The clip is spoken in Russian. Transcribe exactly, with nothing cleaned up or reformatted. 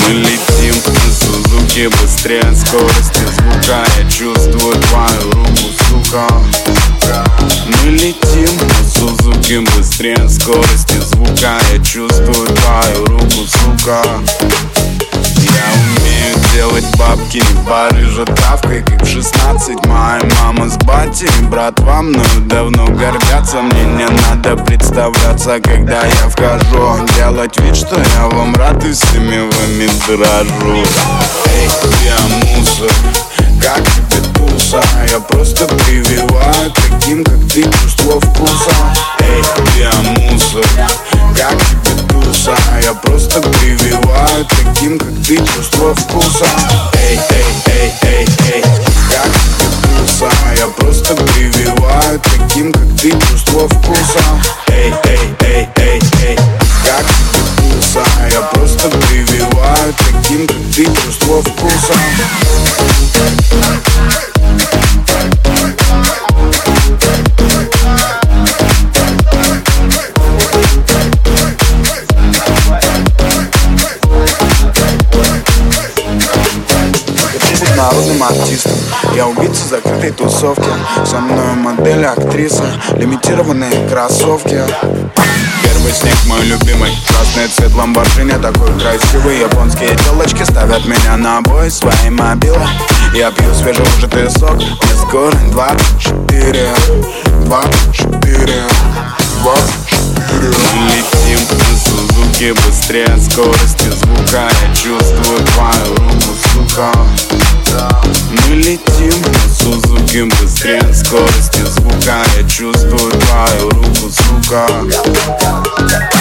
Мы летим на Сузуки быстрее скорости звука. Я чувствую твою руку, сука. Мы летим на Сузуки быстрее скорости звука. Я чувствую твою руку, сука. Я умею делать бабки, не Парижа травкой, как в шестнадцать. Моя мама с батей, братва мною давно гордятся. Мне не надо представляться, когда я вхожу, делать вид, что я вам рад и всеми вами дорожу. Эй, я мусор, как тебе туса? Я просто прививаю таким, как ты, чувство вкуса. Эй, я мусор, как тебе туса? Я просто прививаю таким, как ты, чувство вкуса. Эй, эй, эй, эй, эй, как тебе туса? Я просто прививаю таким, как ты, чувство вкуса. Эй, эй, эй, эй, эй, как тебе туса? Я просто прививаю таким, как ты, чувство вкуса. Народным артистом, я убийца закрытой тусовки. Со мной модель, актриса, лимитированные кроссовки. Первый снег мой любимый, красный цвет Ламборджини, такой красивый. Японские телочки ставят меня на бой своей мобилой. Я пью свежевыжатый сок, мне скоро двадцать четыре, двадцать четыре, двадцать четыре. Мы летим на Сузуки быстрее скорости звука. Я чувствую твою руку, сука. Мы летим на Сузуки быстрее скорости звука. Я чувствую твою руку, сука.